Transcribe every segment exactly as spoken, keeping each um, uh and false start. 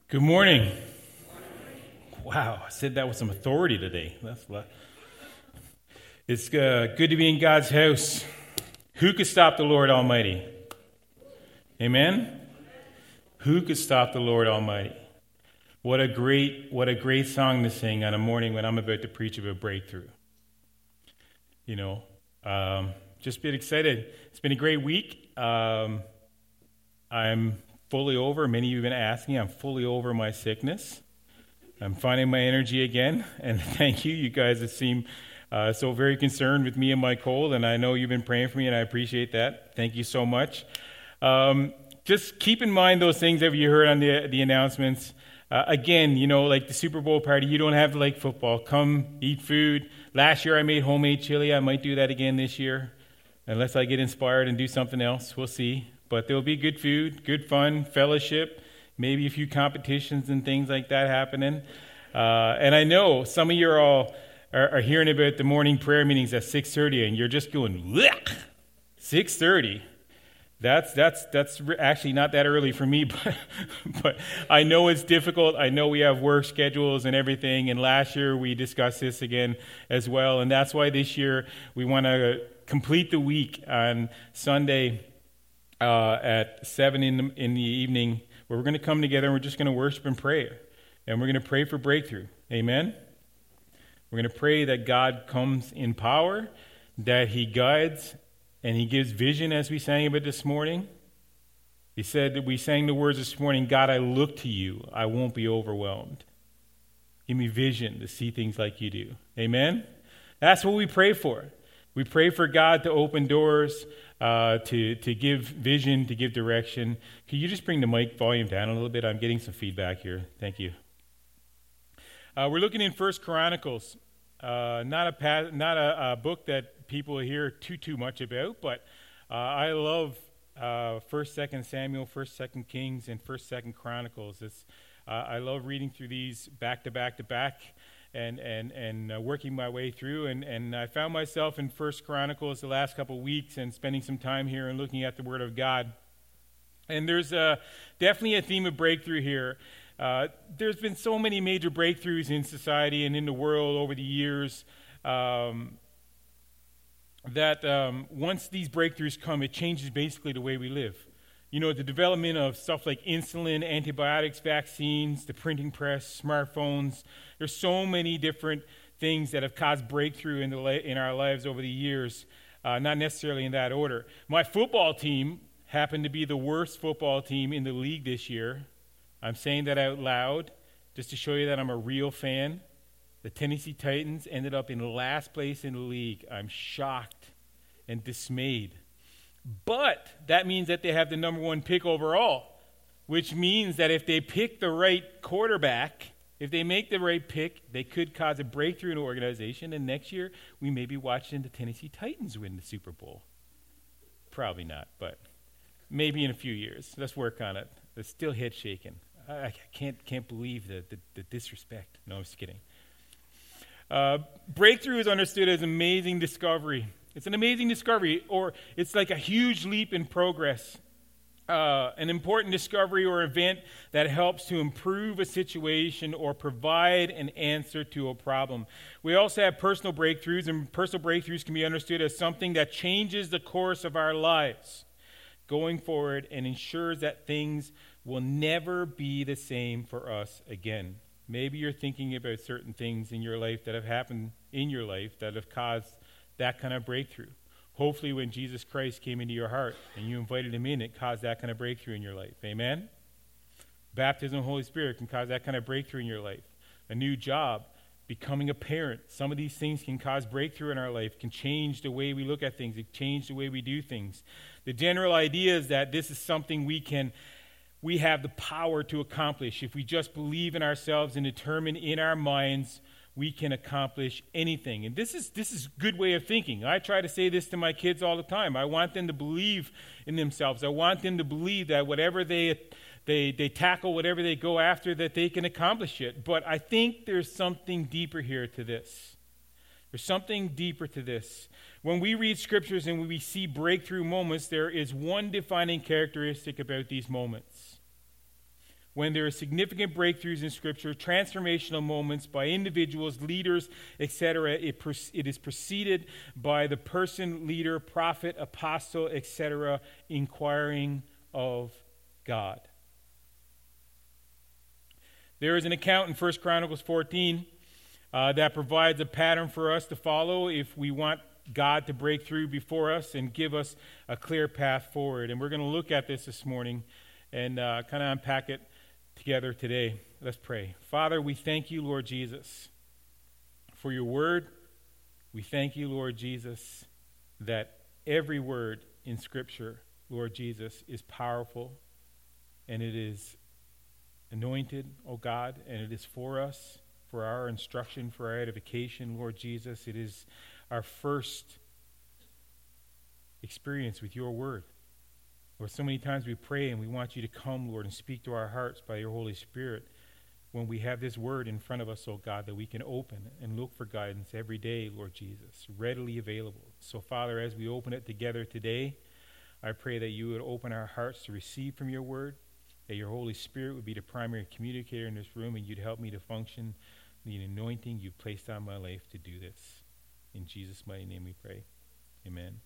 Good morning. Wow, I said that with some authority today. That's what. It's uh, good to be in God's house. Who could stop the Lord Almighty? Amen? Who could stop the Lord Almighty? What a great, what a great song to sing on a morning when I'm about to preach about breakthrough. You know, um, just been excited. It's been a great week. Um, I'm fully over. Many of you have been asking. I'm fully over my sickness. I'm finding my energy again. And thank you. You guys have seemed uh, so very concerned with me and my cold. And I know you've been praying for me, and I appreciate that. Thank you so much. Um, just keep in mind those things that you heard on the, the announcements. Uh, again, you know, like the Super Bowl party, you don't have to like football. Come eat food. Last year I made homemade chili. I might do that again this year, unless I get inspired and do something else. We'll see. But there'll be good food, good fun, fellowship, maybe a few competitions and things like that happening. Uh, and I know some of you are all are, are hearing about the morning prayer meetings at six thirty, and you're just going, blech, six thirty. That's that's that's actually not that early for me, but but I know it's difficult. I know we have work schedules and everything. And last year we discussed this again as well, and that's why this year we want to complete the week on Sunday. Uh, at seven in the, in the evening, where we're going to come together and we're just going to worship and pray. And we're going to pray for breakthrough. Amen? We're going to pray that God comes in power, that he guides, and he gives vision, as we sang about this morning. He said that we sang the words this morning, God, I look to you. I won't be overwhelmed. Give me vision to see things like you do. Amen? That's what we pray for. We pray for God to open doors, Uh, to, to give vision, to give direction. Can you just bring the mic volume down a little bit? I'm getting some feedback here. Thank you. Uh, we're looking in First Chronicles. Uh, not a pa- not a, a book that people hear too, too much about, but uh, I love uh, First, Second Samuel, First, Second Kings, and First, Second Chronicles. It's, uh, I love reading through these back to back to back. and and and uh, working my way through, and, and I found myself in First Chronicles the last couple of weeks and spending some time here and looking at the Word of God. And there's uh, definitely a theme of breakthrough here. Uh, there's been so many major breakthroughs in society and in the world over the years um, that um, once these breakthroughs come, it changes basically the way we live. You know, the development of stuff like insulin, antibiotics, vaccines, the printing press, smartphones. There's so many different things that have caused breakthrough in, the la- in our lives over the years, uh, not necessarily in that order. My football team happened to be the worst football team in the league this year. I'm saying that out loud just to show you that I'm a real fan. The Tennessee Titans ended up in last place in the league. I'm shocked and dismayed. But that means that they have the number one pick overall, which means that if they pick the right quarterback, if they make the right pick, they could cause a breakthrough in the organization, and next year we may be watching the Tennessee Titans win the Super Bowl. Probably not, but maybe in a few years. Let's work on it. It's still head shaking. I, I can't can't believe the, the, the disrespect. No, I'm just kidding. Uh, breakthrough is understood as amazing discovery. It's an amazing discovery, or it's like a huge leap in progress, uh, an important discovery or event that helps to improve a situation or provide an answer to a problem. We also have personal breakthroughs, and personal breakthroughs can be understood as something that changes the course of our lives going forward and ensures that things will never be the same for us again. Maybe you're thinking about certain things in your life that have happened in your life that have caused that kind of breakthrough. Hopefully when Jesus Christ came into your heart and you invited him in, it caused that kind of breakthrough in your life. Amen? Baptism of the Holy Spirit can cause that kind of breakthrough in your life. A new job, becoming a parent. Some of these things can cause breakthrough in our life, can change the way we look at things, it change the way we do things. The general idea is that this is something we can, we have the power to accomplish. If we just believe in ourselves and determine in our minds we can accomplish anything. And this is this is a good way of thinking. I try to say this to my kids all the time. I want them to believe in themselves. I want them to believe that whatever they they they tackle, whatever they go after, that they can accomplish it. But I think there's something deeper here to this. There's something deeper to this. When we read scriptures and we see breakthrough moments, there is one defining characteristic about these moments. when there are significant breakthroughs in Scripture, transformational moments by individuals, leaders, et cetera, it, it is preceded by the person, leader, prophet, apostle, et cetera, inquiring of God. There is an account in First Chronicles fourteen uh, that provides a pattern for us to follow if we want God to break through before us and give us a clear path forward. And we're going to look at this this morning and uh, kind of unpack it together today. Let's pray. Father, we thank you, Lord Jesus, for your word. We thank you, Lord Jesus, that every word in Scripture, Lord Jesus, is powerful and it is anointed, oh God, and it is for us, for our instruction, for our edification, Lord Jesus. It is our first experience with your word. Lord, so many times we pray and we want you to come, Lord, and speak to our hearts by your Holy Spirit when we have this word in front of us, oh God, that we can open and look for guidance every day, Lord Jesus, readily available. So, Father, as we open it together today, I pray that you would open our hearts to receive from your word, that your Holy Spirit would be the primary communicator in this room, and you'd help me to function the anointing you've placed on my life to do this. In Jesus' mighty name we pray. Amen.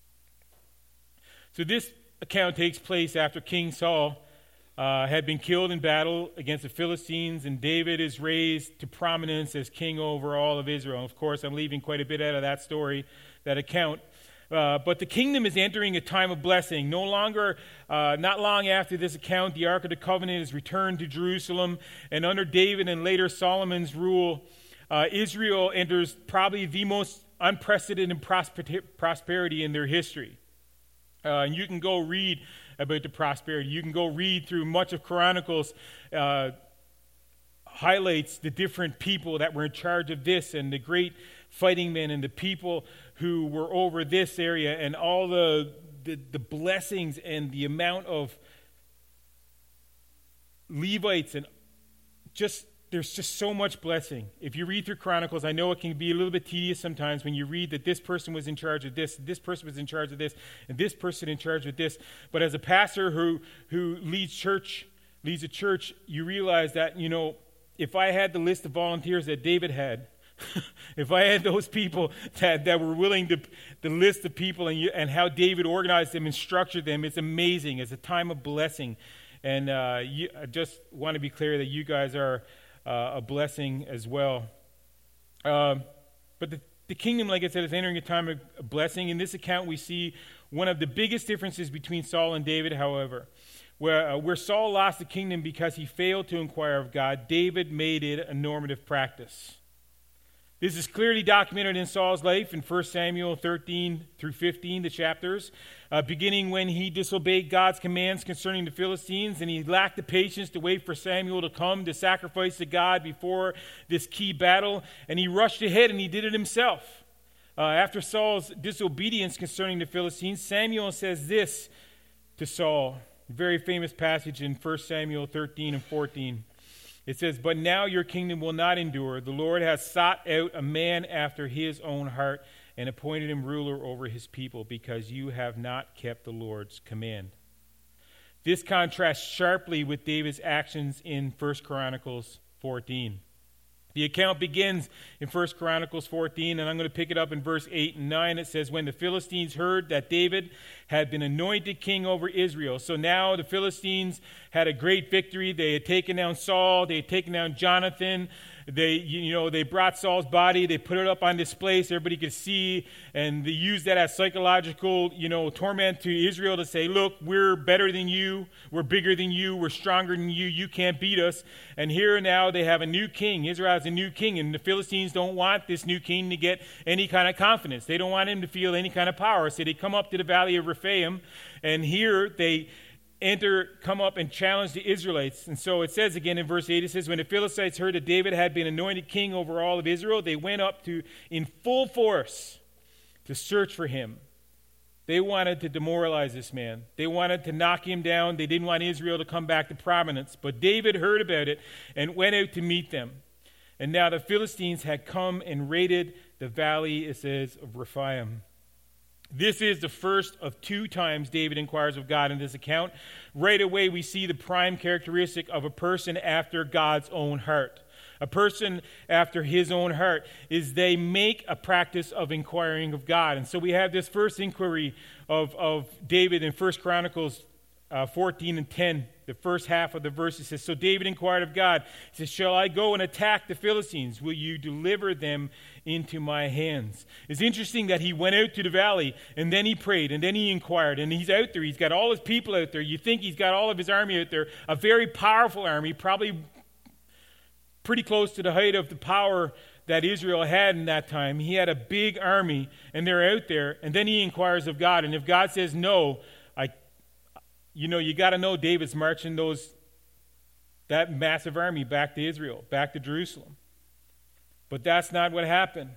So this account takes place after King Saul uh, had been killed in battle against the Philistines, and David is raised to prominence as king over all of Israel. And of course, I'm leaving quite a bit out of that story, that account. Uh, but the kingdom is entering a time of blessing. No longer, uh, not long after this account, the Ark of the Covenant is returned to Jerusalem, and under David and later Solomon's rule, uh, Israel enters probably the most unprecedented prosper- prosperity in their history. Uh, and you can go read about the prosperity. You can go read through much of Chronicles, uh, highlights the different people that were in charge of this and the great fighting men and the people who were over this area and all the, the, the blessings and the amount of Levites and just there's just so much blessing. If you read through Chronicles, I know it can be a little bit tedious sometimes when you read that this person was in charge of this, this person was in charge of this, and this person in charge of this. But as a pastor who who leads church, leads a church, you realize that, you know, if I had the list of volunteers that David had, if I had those people that, that were willing to, the list of people and, you, and how David organized them and structured them, it's amazing. It's a time of blessing. And uh, you, I just want to be clear that you guys are Uh, a blessing as well. Uh, but the, the kingdom, like I said, is entering a time of blessing. In this account, we see one of the biggest differences between Saul and David, however. Where, uh, where Saul lost the kingdom because he failed to inquire of God, David made it a normative practice. This is clearly documented in Saul's life in First Samuel thirteen through fifteen, the chapters, uh, beginning when he disobeyed God's commands concerning the Philistines, and he lacked the patience to wait for Samuel to come to sacrifice to God before this key battle, and he rushed ahead and he did it himself. Uh, after Saul's disobedience concerning the Philistines, Samuel says this to Saul, a very famous passage in First Samuel thirteen and fourteen. It says, "But now your kingdom will not endure. The Lord has sought out a man after his own heart and appointed him ruler over his people because you have not kept the Lord's command." This contrasts sharply with David's actions in First Chronicles fourteen. The account begins in First Chronicles fourteen, and I'm going to pick it up in verse eight and nine. It says, "When the Philistines heard that David had been anointed king over Israel." So now the Philistines had a great victory. They had taken down Saul. They had taken down Jonathan. They, you know, they brought Saul's body. They put it up on display so everybody could see, and they used that as psychological, you know, torment to Israel to say, "Look, we're better than you. We're bigger than you. We're stronger than you. You can't beat us." And here now they have a new king. Israel has a new king, and the Philistines don't want this new king to get any kind of confidence. They don't want him to feel any kind of power. So they come up to the valley of Rephaim, and here they enter, come up and challenge the Israelites. And so it says again in verse eight, it says, "When the Philistines heard that David had been anointed king over all of Israel, they went up to in full force to search for him." They wanted to demoralize this man. They wanted to knock him down. They didn't want Israel to come back to prominence. But David heard about it and went out to meet them. And now the Philistines had come and raided the valley, it says, of Rephaim. This is the first of two times David inquires of God in this account. Right away, we see the prime characteristic of a person after God's own heart. A person after his own heart is they make a practice of inquiring of God. And so we have this first inquiry of, of David in First Chronicles uh, fourteen and ten. The first half of the verse, it says, "So David inquired of God. He says, 'Shall I go and attack the Philistines? Will you deliver them into my hands?'" It's interesting that he went out to the valley, and then he prayed, and then he inquired, and he's out there. He's got all his people out there. You think he's got all of his army out there, a very powerful army, probably pretty close to the height of the power that Israel had in that time. He had a big army, and they're out there, and then he inquires of God. And if God says no, I, you know, you got to know David's marching those that massive army back to Israel, back to Jerusalem. But that's not what happened.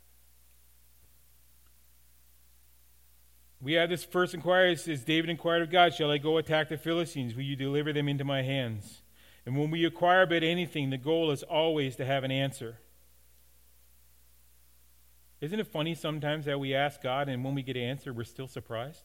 We have this first inquiry. It says, David inquired of God, "Shall I go attack the Philistines? Will you deliver them into my hands?" And when we inquire about anything, the goal is always to have an answer. Isn't it funny sometimes that we ask God, and when we get an answer, we're still surprised?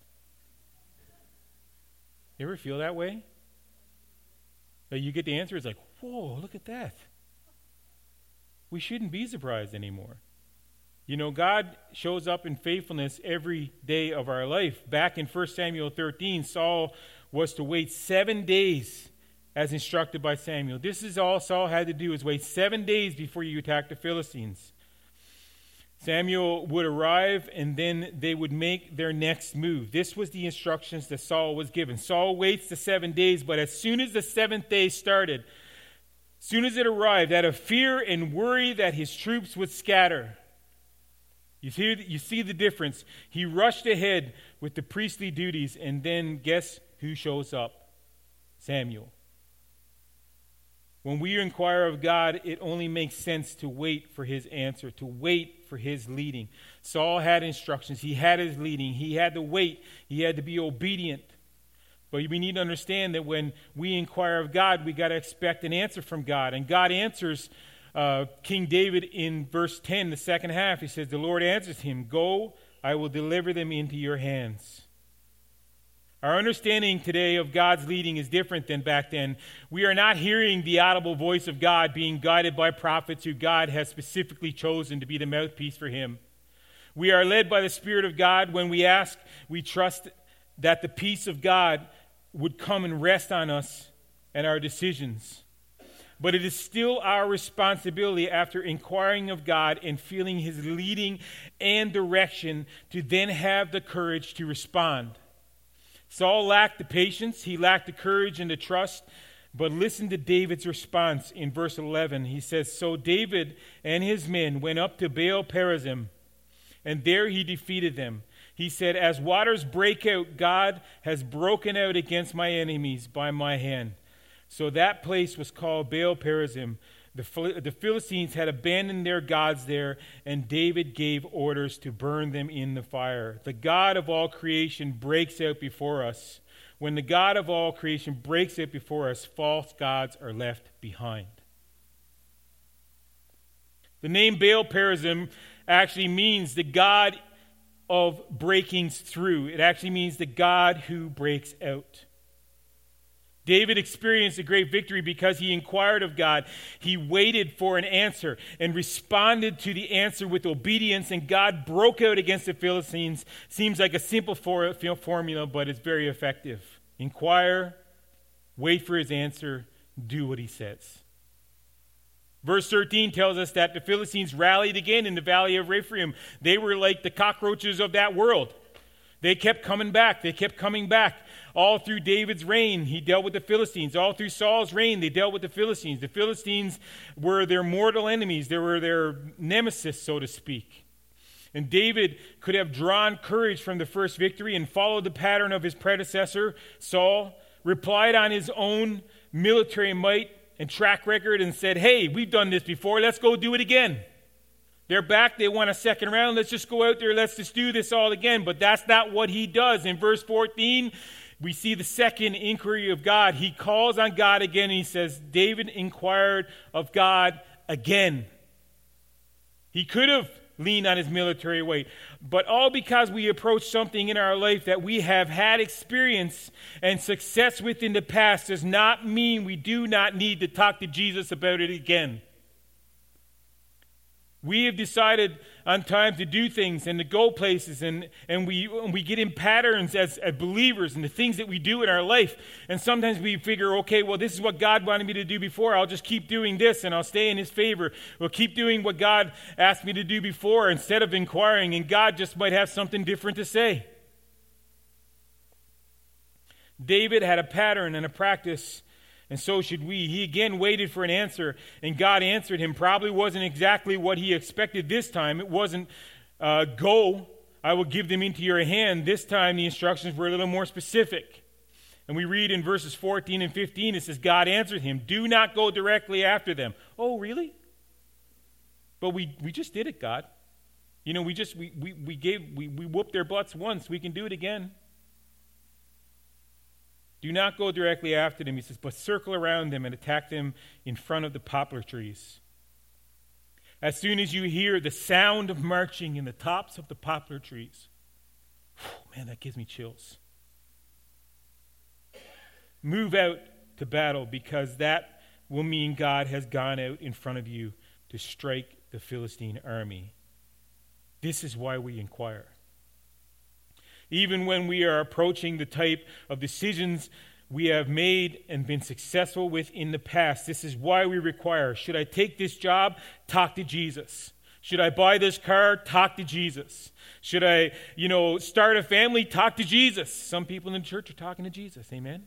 You ever feel that way? That you get the answer, it's like, whoa, look at that. We shouldn't be surprised anymore. You know, God shows up in faithfulness every day of our life. Back in First Samuel thirteen, Saul was to wait seven days as instructed by Samuel. This is all Saul had to do, is wait seven days before you attack the Philistines. Samuel would arrive, and then they would make their next move. This was the instructions that Saul was given. Saul waits the seven days, but as soon as the seventh day started, as soon as it arrived, out of fear and worry that his troops would scatter, you see, you see the difference. He rushed ahead with the priestly duties, and then guess who shows up? Samuel. When we inquire of God, it only makes sense to wait for his answer, to wait for his leading. Saul had instructions. He had his leading. He had to wait. He had to be obedient. But we need to understand that when we inquire of God, we got to expect an answer from God. And God answers uh, King David in verse ten, the second half. He says, "The Lord answers him, 'Go, I will deliver them into your hands.'" Our understanding today of God's leading is different than back then. We are not hearing the audible voice of God being guided by prophets who God has specifically chosen to be the mouthpiece for him. We are led by the Spirit of God. When we ask, we trust that the peace of God would come and rest on us and our decisions. But it is still our responsibility, after inquiring of God and feeling his leading and direction, to then have the courage to respond. Saul lacked the patience, he lacked the courage and the trust, but listen to David's response in verse eleven. He says, "So David and his men went up to Baal Perazim, and there he defeated them. He said, 'As waters break out, God has broken out against my enemies by my hand.' So that place was called Baal Perazim. The, the Philistines had abandoned their gods there, and David gave orders to burn them in the fire." The God of all creation breaks out before us. When the God of all creation breaks out before us, false gods are left behind. The name Baal Perazim actually means the God of breakings through. It actually means the God who breaks out. David experienced a great victory because he inquired of God. He waited for an answer and responded to the answer with obedience, and God broke out against the Philistines. Seems like a simple for, formula, but it's very effective. Inquire, wait for his answer, do what he says. Verse thirteen tells us that the Philistines rallied again in the valley of Rephaim. They were like the cockroaches of that world. They kept coming back. They kept coming back. All through David's reign, he dealt with the Philistines. All through Saul's reign, they dealt with the Philistines. The Philistines were their mortal enemies. They were their nemesis, so to speak. And David could have drawn courage from the first victory and followed the pattern of his predecessor, Saul, replied on his own military might and track record and said, "Hey, we've done this before. Let's go do it again. They're back. They want a second round. Let's just go out there. Let's just do this all again." But that's not what he does. In verse fourteen, we see the second inquiry of God. He calls on God again, and he says, David inquired of God again. He could have lean on his military weight. But all because we approach something in our life that we have had experience and success with in the past does not mean we do not need to talk to Jesus about it again. We have decided on time to do things and to go places, and, and we and we get in patterns as, as believers and the things that we do in our life. And sometimes we figure, okay, well, this is what God wanted me to do before. I'll just keep doing this and I'll stay in his favor. We'll keep doing what God asked me to do before instead of inquiring, and God just might have something different to say. David had a pattern and a practice, and so should we. He again waited for an answer, and God answered him. Probably wasn't exactly what he expected this time. It wasn't, uh, go, I will give them into your hand. This time the instructions were a little more specific. And we read in verses fourteen and fifteen, it says, God answered him, do not go directly after them. Oh, really? But we, we just did it, God. You know, we just, we, we, we gave, we, we whooped their butts once. We can do it again. Do not go directly after them, he says, but circle around them and attack them in front of the poplar trees. As soon as you hear the sound of marching in the tops of the poplar trees, whew, man, that gives me chills. Move out to battle, because that will mean God has gone out in front of you to strike the Philistine army. This is why we inquire. Even when we are approaching the type of decisions we have made and been successful with in the past, this is why we require, should I take this job? Talk to Jesus. Should I buy this car? Talk to Jesus. Should I, you know, start a family? Talk to Jesus. Some people in the church are talking to Jesus. Amen?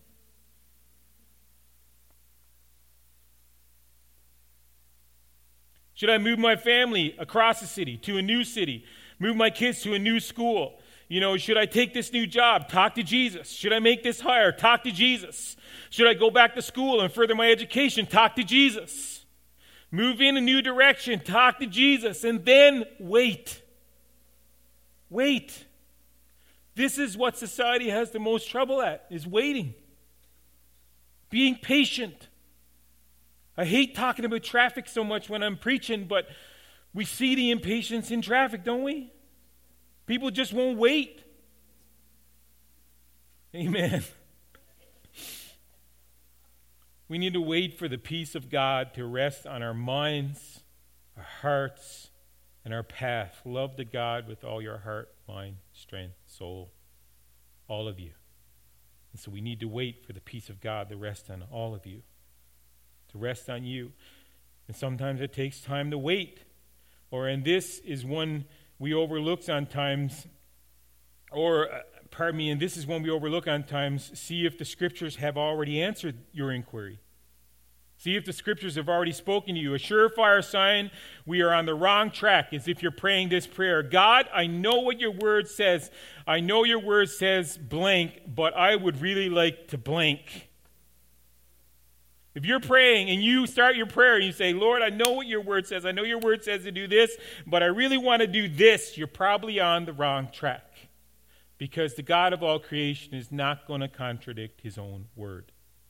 Should I move my family across the city to a new city? Move my kids to a new school? You know, should I take this new job? Talk to Jesus. Should I make this hire? Talk to Jesus. Should I go back to school and further my education? Talk to Jesus. Move in a new direction? Talk to Jesus. And then wait. Wait. This is what society has the most trouble at, is waiting. Being patient. I hate talking about traffic so much when I'm preaching, but we see the impatience in traffic, don't we? People just won't wait. Amen. We need to wait for the peace of God to rest on our minds, our hearts, and our path. Love the God with all your heart, mind, strength, soul, all of you. And so we need to wait for the peace of God to rest on all of you, to rest on you. And sometimes it takes time to wait. Or, and this is one we overlook sometimes, or, uh, pardon me, and this is one we overlook on times, see if the scriptures have already answered your inquiry. See if the scriptures have already spoken to you. A surefire sign we are on the wrong track is if you're praying this prayer. God, I know what your word says. I know your word says blank, but I would really like to blank. If you're praying and you start your prayer and you say, Lord, I know what your word says. I know your word says to do this, but I really want to do this. You're probably on the wrong track, because the God of all creation is not going to contradict his own word.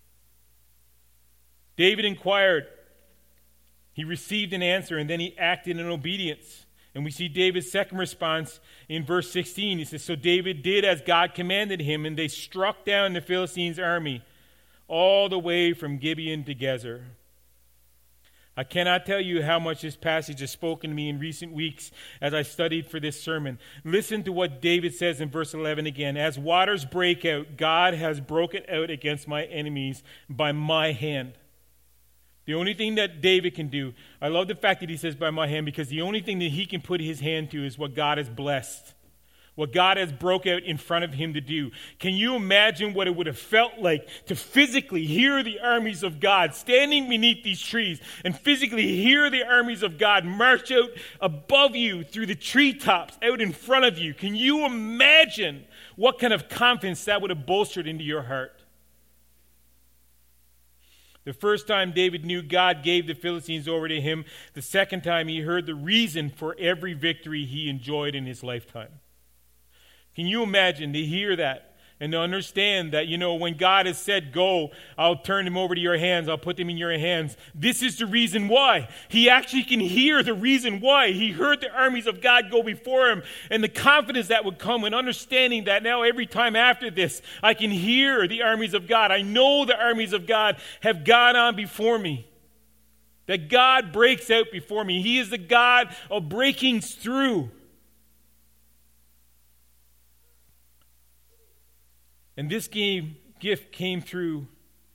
David inquired. He received an answer, and then he acted in obedience. And we see David's second response in verse sixteen. He says, so David did as God commanded him, and they struck down the Philistines' army all the way from Gibeon to Gezer. I cannot tell you how much this passage has spoken to me in recent weeks as I studied for this sermon. Listen to what David says in verse eleven again. As waters break out, God has broken out against my enemies by my hand. The only thing that David can do, I love the fact that he says by my hand, because the only thing that he can put his hand to is what God has blessed. What God has broke out in front of him to do. Can you imagine what it would have felt like to physically hear the armies of God standing beneath these trees, and physically hear the armies of God march out above you through the treetops out in front of you? Can you imagine what kind of confidence that would have bolstered into your heart? The first time David knew God gave the Philistines over to him. The second time he heard the reason for every victory he enjoyed in his lifetime. Can you imagine to hear that? and to understand that, you know, when God has said, go, I'll turn them over to your hands. I'll put them in your hands. This is the reason why. He actually can hear the reason why. He heard the armies of God go before him, and the confidence that would come, and understanding that now every time after this, I can hear the armies of God. I know the armies of God have gone on before me. That God breaks out before me. He is the God of breakings through. And this game, gift came through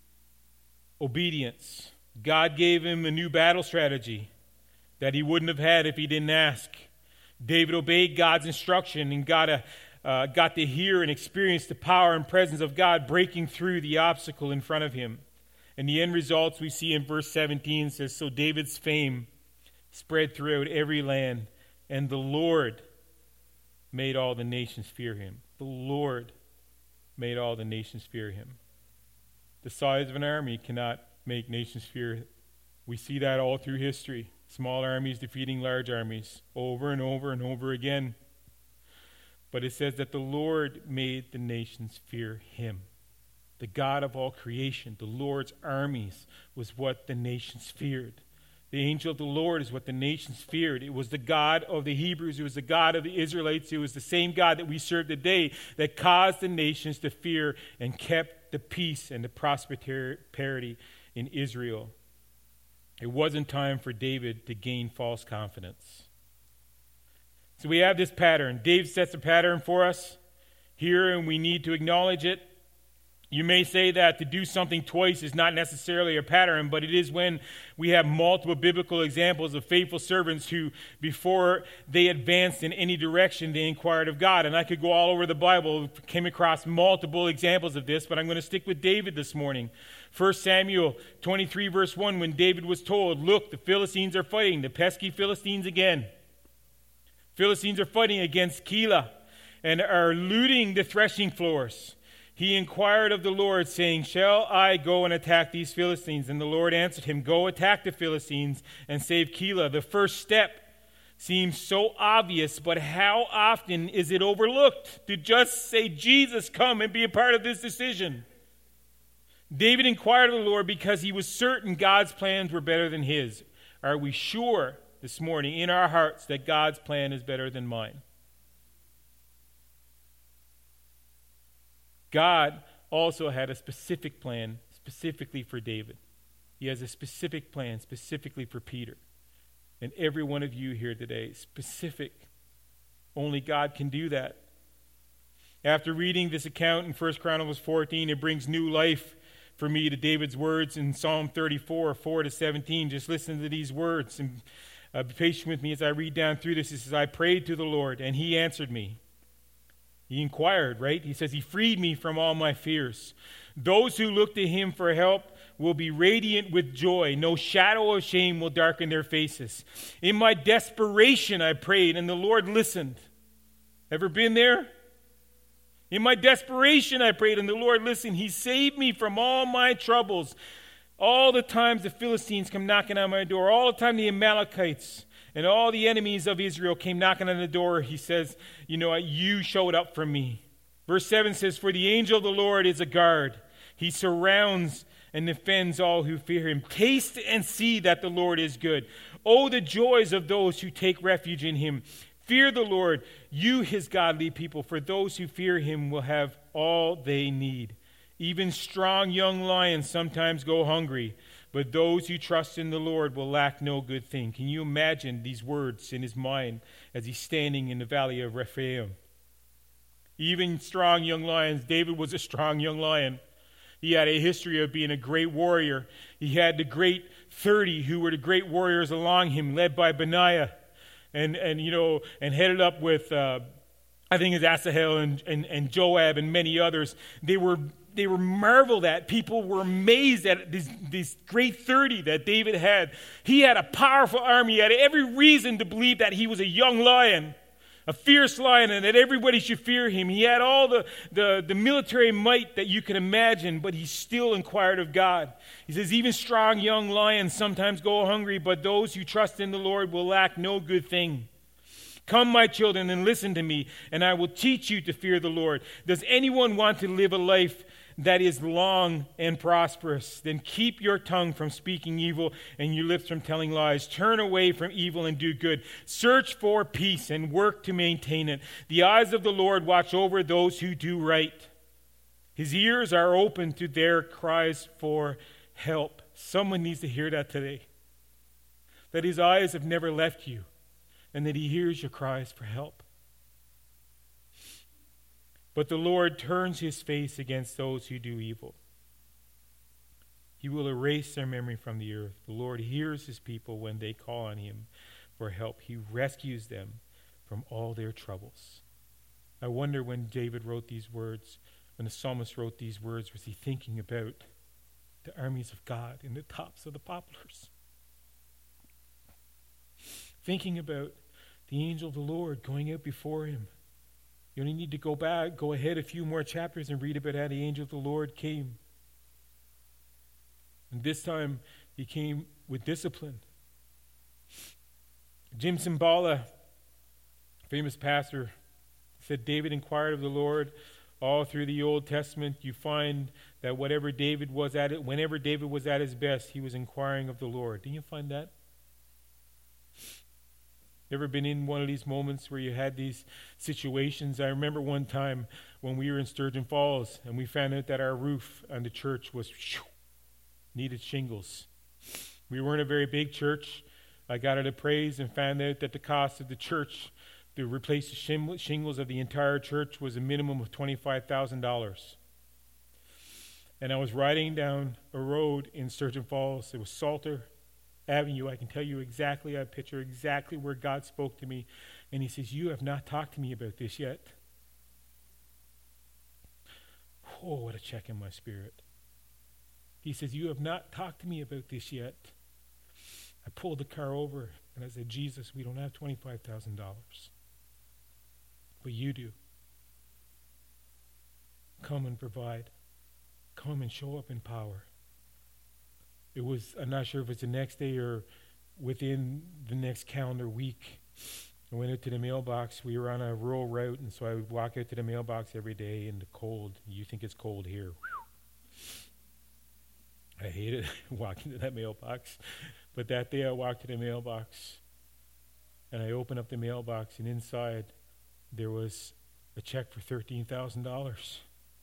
obedience. God gave him a new battle strategy that he wouldn't have had if he didn't ask. David obeyed God's instruction and got, a, uh, got to hear and experience the power and presence of God breaking through the obstacle in front of him. And the end results we see in verse seventeen says, so David's fame spread throughout every land, and the Lord made all the nations fear him. The Lord made all the nations fear him. The size of an army cannot make nations fear. We see that all through history. Small armies defeating large armies over and over and over again. But it says that the Lord made the nations fear him. The God of all creation, the Lord's armies, was what the nations feared. The angel of the Lord is what the nations feared. It was the God of the Hebrews. It was the God of the Israelites. It was the same God that we serve today that caused the nations to fear and kept the peace and the prosperity in Israel. It wasn't time for David to gain false confidence. So we have this pattern. David sets a pattern for us here, and we need to acknowledge it. You may say that to do something twice is not necessarily a pattern, but it is when we have multiple biblical examples of faithful servants who, before they advanced in any direction, they inquired of God. And I could go all over the Bible, came across multiple examples of this, but I'm going to stick with David this morning. First Samuel twenty-three, verse one, when David was told, look, the Philistines are fighting, the pesky Philistines again. Philistines are fighting against Keilah and are looting the threshing floors. He inquired of the Lord, saying, shall I go and attack these Philistines? And the Lord answered him, go attack the Philistines and save Keilah. The first step seems so obvious, but how often is it overlooked to just say, Jesus, come and be a part of this decision? David inquired of the Lord because he was certain God's plans were better than his. Are we sure this morning in our hearts that God's plan is better than mine? God also had a specific plan specifically for David. He has a specific plan specifically for Peter. And every one of you here today, specific. Only God can do that. After reading this account in First Chronicles fourteen, it brings new life for me to David's words in Psalm thirty-four, four to seventeen. Just listen to these words and uh, be patient with me as I read down through this. He says, I prayed to the Lord, and he answered me. He inquired, right? He says, he freed me from all my fears. Those who look to him for help will be radiant with joy. No shadow of shame will darken their faces. In my desperation, I prayed, and the Lord listened. Ever been there? In my desperation, I prayed, and the Lord listened. He saved me from all my troubles. All the times the Philistines come knocking on my door, all the time the Amalekites and all the enemies of Israel came knocking on the door, he says, you know, you showed up for me. Verse seven says, for the angel of the Lord is a guard. He surrounds and defends all who fear him. Taste and see that the Lord is good. Oh, the joys of those who take refuge in him. Fear the Lord, you his godly people, for those who fear him will have all they need. Even strong young lions sometimes go hungry, but those who trust in the Lord will lack no good thing. Can you imagine these words in his mind as he's standing in the valley of Rephaim? Even strong young lions. David was a strong young lion. He had a history of being a great warrior. He had the great thirty who were the great warriors along him, led by Benaiah, and and you know, and headed up with uh, I think it's Asahel and, and and Joab and many others. They were. They were marveled at. People were amazed at this, this great thirty that David had. He had a powerful army. He had every reason to believe that he was a young lion, a fierce lion, and that everybody should fear him. He had all the, the, the military might that you can imagine, but he still inquired of God. He says, even strong young lions sometimes go hungry, but those who trust in the Lord will lack no good thing. Come, my children, and listen to me, and I will teach you to fear the Lord. Does anyone want to live a life that is long and prosperous? Then keep your tongue from speaking evil and your lips from telling lies. Turn away from evil and do good. Search for peace and work to maintain it. The eyes of the Lord watch over those who do right. His ears are open to their cries for help. Someone needs to hear that today. That his eyes have never left you, and that he hears your cries for help. But the Lord turns his face against those who do evil. He will erase their memory from the earth. The Lord hears his people when they call on him for help. He rescues them from all their troubles. I wonder when David wrote these words, when the psalmist wrote these words, was he thinking about the armies of God in the tops of the poplars? Thinking about the angel of the Lord going out before him. You only need to go back, go ahead a few more chapters and read about how the angel of the Lord came. And this time, he came with discipline. Jim Cymbala, famous pastor, said David inquired of the Lord. All through the Old Testament, you find that whatever David was at it, whenever David was at his best, he was inquiring of the Lord. Didn't you find that? Ever been in one of these moments where you had these situations? I remember one time when we were in Sturgeon Falls and we found out that our roof on the church was whew, needed shingles. We weren't a very big church. I got out of praise and found out that the cost of the church to replace the shingles of the entire church was a minimum of twenty-five thousand dollars. And I was riding down a road in Sturgeon Falls. It was Salter Avenue. I can tell you exactly, I picture exactly where God spoke to me. And he says, you have not talked to me about this yet. Oh, what a check in my spirit. He says, you have not talked to me about this yet. I pulled the car over and I said, Jesus, we don't have twenty-five thousand dollars. But you do. Come and provide. Come and show up in power. It was, I'm not sure if it's the next day or within the next calendar week. I went out to the mailbox. We were on a rural route, and so I would walk out to the mailbox every day in the cold. You think it's cold here. I hated walking to that mailbox. But that day I walked to the mailbox, and I opened up the mailbox, and inside there was a check for thirteen thousand dollars.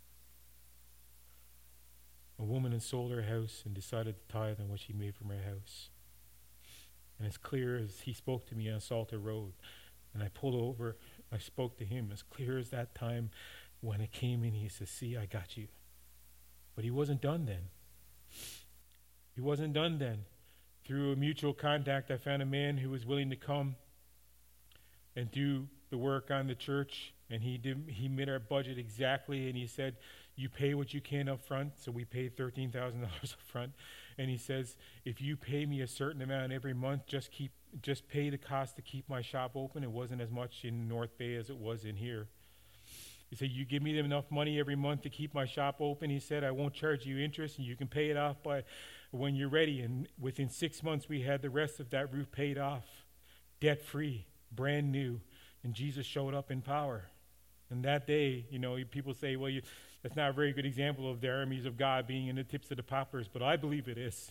A woman had sold her house and decided to tithe on what she made from her house. And as clear as he spoke to me on Salter Road, and I pulled over, I spoke to him as clear as that time when it came in. He says, see, I got you. But he wasn't done then. He wasn't done then. Through a mutual contact, I found a man who was willing to come and do the work on the church. And he did. He made our budget exactly, and he said, you pay what you can up front. So we paid thirteen thousand dollars up front. And he says, if you pay me a certain amount every month, just keep, just pay the cost to keep my shop open. It wasn't as much in North Bay as it was in here. He said, you give me enough money every month to keep my shop open. He said, I won't charge you interest, and you can pay it off by when you're ready. And within six months, we had the rest of that roof paid off, debt-free, brand new. And Jesus showed up in power. And that day, you know, people say, well, you, that's not a very good example of the armies of God being in the tips of the poplars, but I believe it is.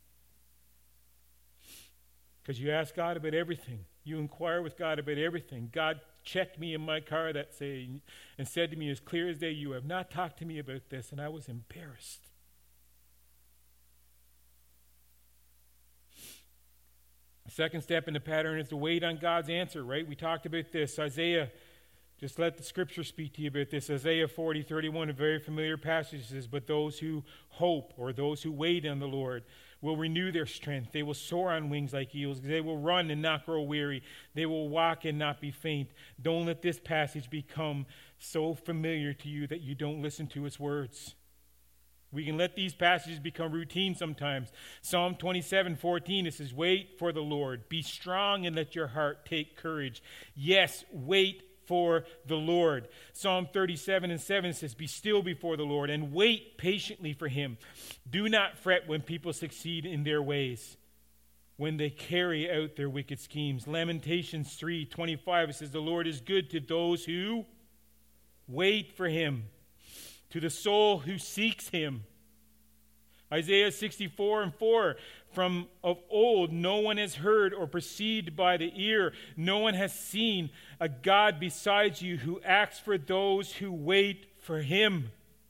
Because you ask God about everything. You inquire with God about everything. God checked me in my car that day and said to me as clear as day, you have not talked to me about this, and I was embarrassed. The second step in the pattern is to wait on God's answer, right? We talked about this. Isaiah, just let the scripture speak to you about this. Isaiah forty thirty-one, a very familiar passage, says, but those who hope, or those who wait on the Lord, will renew their strength. They will soar on wings like eagles. They will run and not grow weary. They will walk and not be faint. Don't let this passage become so familiar to you that you don't listen to its words. We can let these passages become routine sometimes. Psalm twenty-seven fourteen, it says, wait for the Lord. Be strong and let your heart take courage. Yes, wait for the Lord. Psalm thirty-seven and seven says, be still before the Lord and wait patiently for him. Do not fret when people succeed in their ways. when they carry out their wicked schemes. Lamentations three twenty-five, it says, the Lord is good to those who wait for him, to the soul who seeks him. Isaiah sixty-four and four, from of old no one has heard or perceived by the ear, no one has seen a God besides you who acts for those who wait for him.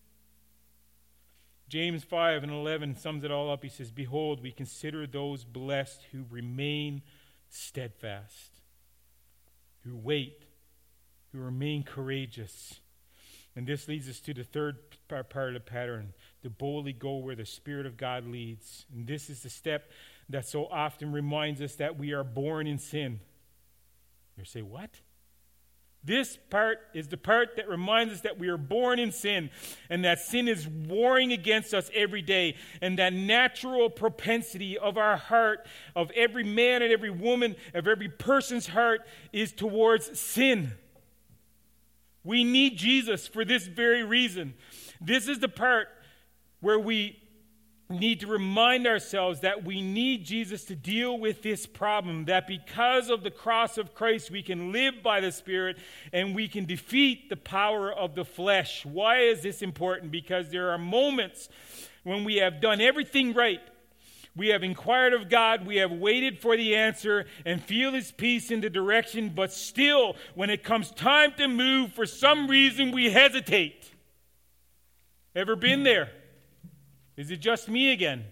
James five and eleven sums it all up. He says, behold, we consider those blessed who remain steadfast, who wait, who remain courageous. And this leads us to the third part of the pattern, to boldly go where the Spirit of God leads. And this is the step that so often reminds us that we are born in sin. You say, what? This part is the part that reminds us that we are born in sin and that sin is warring against us every day, and that natural propensity of our heart, of every man and every woman, of every person's heart, is towards sin. We need Jesus for this very reason. This is the part where we need to remind ourselves that we need Jesus to deal with this problem, that because of the cross of Christ, we can live by the Spirit and we can defeat the power of the flesh. Why is this important? Because there are moments when we have done everything right. We have inquired of God, we have waited for the answer and feel his peace in the direction, but still, when it comes time to move, for some reason we hesitate. Ever been there? Is it just me again?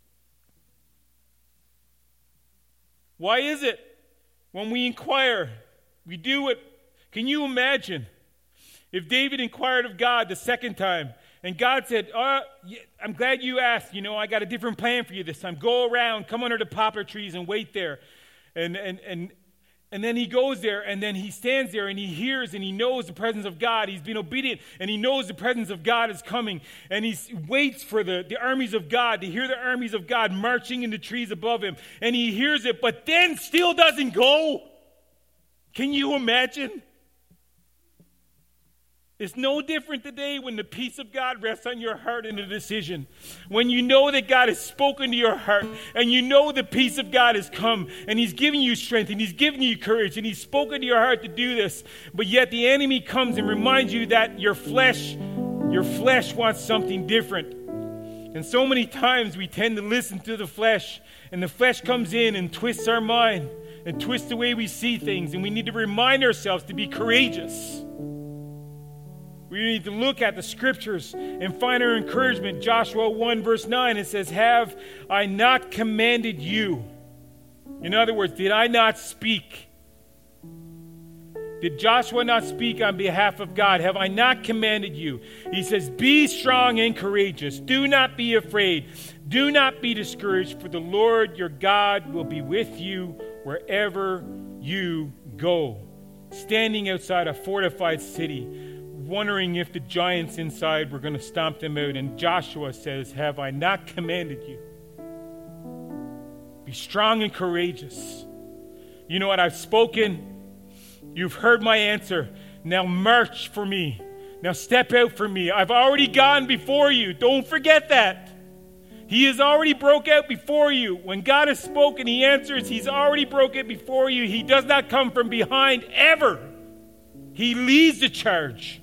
Why is it when we inquire, we do it? Can you imagine if David inquired of God the second time and God said, oh, I'm glad you asked. You know, I got a different plan for you this time. Go around, come under the poplar trees and wait there. And and and and then he goes there, and then he stands there, and he hears, and he knows the presence of God. He's been obedient, and he knows the presence of God is coming. And he waits for the, the armies of God, to hear the armies of God marching in the trees above him. And he hears it, but then still doesn't go. Can you imagine? It's no different today when the peace of God rests on your heart in a decision. When you know that God has spoken to your heart and you know the peace of God has come and he's giving you strength and he's giving you courage and he's spoken to your heart to do this, but yet the enemy comes and reminds you that your flesh, your flesh wants something different. And so many times we tend to listen to the flesh, and the flesh comes in and twists our mind and twists the way we see things, and we need to remind ourselves to be courageous. We need to look at the scriptures and find our encouragement. Joshua one verse nine, it says, have I not commanded you? In other words, did I not speak? Did Joshua not speak on behalf of God? Have I not commanded you? He says, be strong and courageous. Do not be afraid. Do not be discouraged, for the Lord your God will be with you wherever you go. Standing outside a fortified city, wondering if the giants inside were going to stomp them out. And Joshua says, have I not commanded you? Be strong and courageous. You know what? I've spoken. You've heard my answer. Now march for me. Now step out for me. I've already gone before you. Don't forget that. He has already broke out before you. When God has spoken, he answers. He's already broke it before you. He does not come from behind ever. He leads the charge.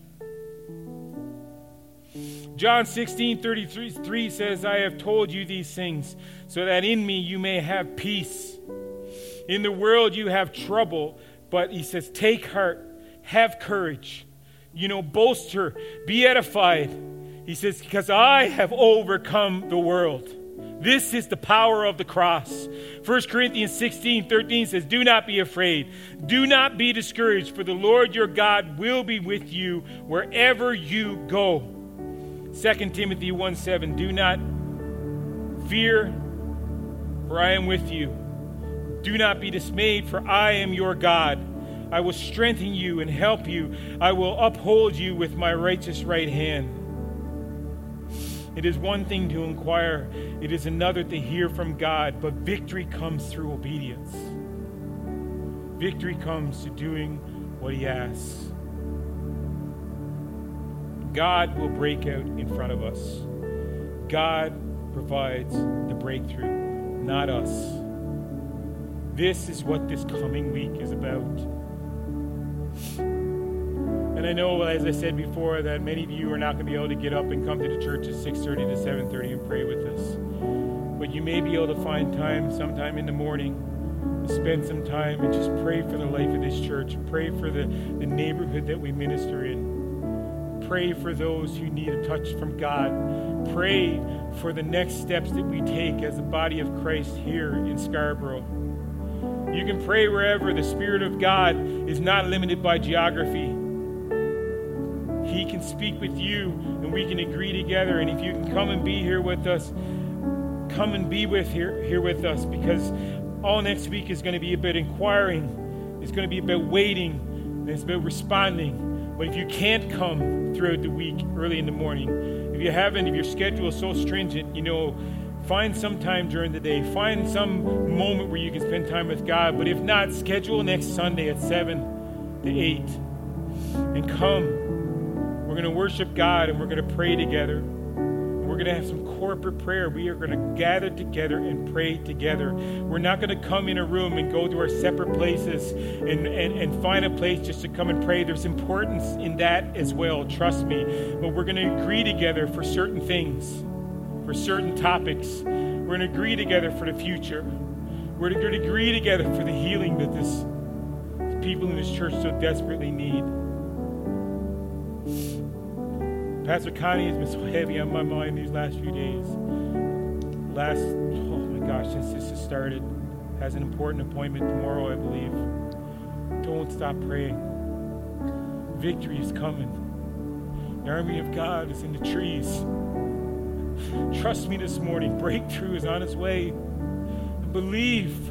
John sixteen thirty-three says, I have told you these things so that in me you may have peace. In the world you have trouble, but he says, take heart, have courage. You know, boast her, be edified. He says, because I have overcome the world. This is the power of the cross. First Corinthians sixteen thirteen says, do not be afraid. Do not be discouraged, for the Lord your God will be with you wherever you go. Second Timothy one seven, do not fear, for I am with you. Do not be dismayed, for I am your God. I will strengthen you and help you. I will uphold you with my righteous right hand. It is one thing to inquire. It is another to hear from God. But victory comes through obedience. Victory comes to doing what he asks. God will break out in front of us. God provides the breakthrough, not us. This is what this coming week is about. And I know, as I said before, that many of you are not going to be able to get up and come to the church at six thirty to seven thirty and pray with us. But you may be able to find time sometime in the morning to spend some time and just pray for the life of this church. Pray for the, the neighborhood that we minister in. Pray for those who need a touch from God. Pray for the next steps that we take as the body of Christ here in Scarborough. You can pray wherever. The Spirit of God is not limited by geography. He can speak with you, and we can agree together. And if you can come and be here with us, come and be with here, here with us, because all next week is going to be about inquiring. It's going to be about waiting, and it's about responding. But if you can't come throughout the week, early in the morning, if you haven't, if your schedule is so stringent, you know, find some time during the day. Find some moment where you can spend time with God. But if not, schedule next Sunday at seven to eight. And come. We're going to worship God, and we're going to pray together. And we're going to have some corporate prayer. We are going to gather together and pray together. We're not going to come in a room and go to our separate places and, and, and find a place just to come and pray. There's importance in that as well, trust me. But we're going to agree together for certain things, for certain topics. We're going to agree together for the future. We're going to agree together for the healing that this people in this church so desperately need. Pastor Connie has been so heavy on my mind these last few days. Last, oh my gosh, since this has started, has an important appointment tomorrow, I believe. Don't stop praying. Victory is coming. The army of God is in the trees. Trust me this morning, breakthrough is on its way. Believe.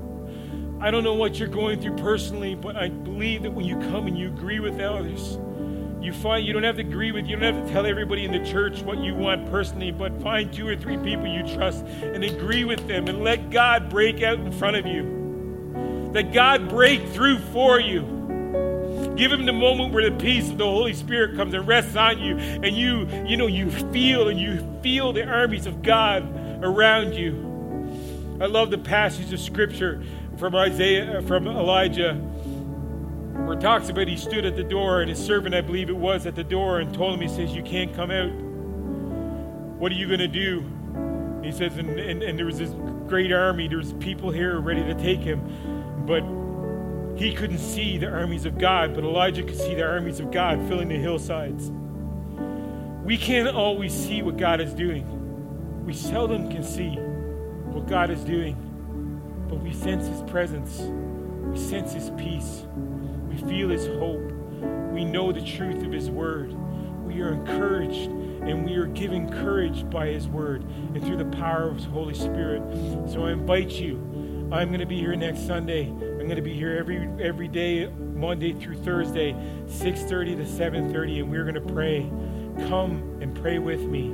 I don't know what you're going through personally, but I believe that when you come and you agree with others, you find you don't have to agree with, you don't have to tell everybody in the church what you want personally, but find two or three people you trust and agree with them and let God break out in front of you. Let God break through for you. Give him the moment where the peace of the Holy Spirit comes and rests on you, and you, you know, you feel and you feel the armies of God around you. I love the passage of Scripture from Isaiah, from Elijah, where it talks about he stood at the door, and his servant, I believe it was, at the door and told him, he says, you can't come out. What are you going to do? And he says, and, and, and there was this great army, there was people here ready to take him, but he couldn't see the armies of God, but Elijah could see the armies of God filling the hillsides. We can't always see what God is doing. We seldom can see what God is doing, but we sense his presence. We sense his peace. We feel his hope. We know the truth of his word. We are encouraged, and we are given courage by his word and through the power of his Holy Spirit. So I invite you. I'm going to be here next Sunday. I'm going to be here every every day, Monday through Thursday, six thirty to seven thirty, and we're going to pray. Come and pray with me.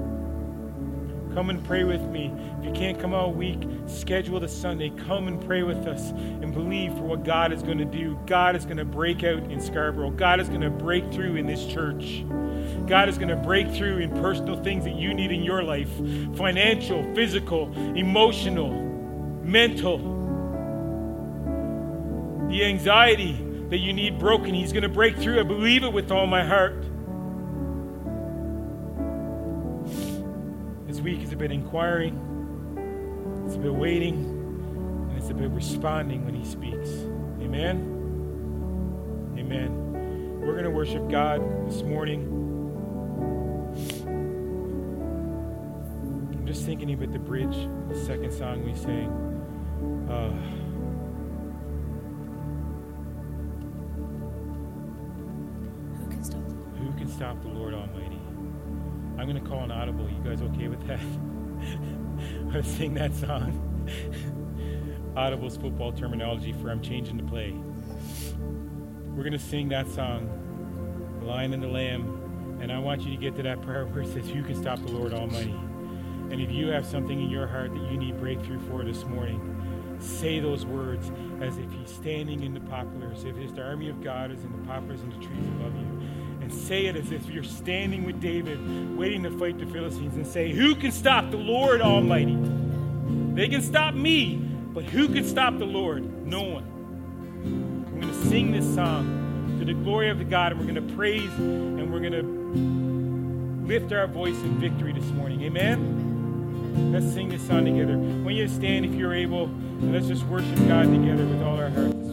Come and pray with me. If you can't come all week, schedule the Sunday. Come and pray with us and believe for what God is going to do. God is going to break out in Scarborough. God is going to break through in this church. God is going to break through in personal things that you need in your life. Financial, physical, emotional, mental. The anxiety that you need broken, he's going to break through. I believe it with all my heart. This week is about inquiring, it's about waiting, and it's about responding when he speaks. Amen? Amen. We're going to worship God this morning. I'm just thinking about the bridge, the second song we sang. Uh, Who can stop the Lord? Who can stop the Lord Almighty? I'm going to call an audible. You guys okay with that? I'm going to sing that song. Audible's football terminology for I'm changing the play. We're going to sing that song, The Lion and the Lamb, and I want you to get to that prayer where it says, who can stop the Lord Almighty? And if you have something in your heart that you need breakthrough for this morning, say those words as if he's standing in the poplars, if it's the army of God is in the poplars and the trees above you. And say it as if you're standing with David, waiting to fight the Philistines, and say, who can stop the Lord Almighty? They can stop me. But who could stop the Lord? No one. We're going to sing this song to the glory of the God, and we're going to praise, and we're going to lift our voice in victory this morning. Amen? Let's sing this song together. I want you to stand if you're able, and let's just worship God together with all our hearts.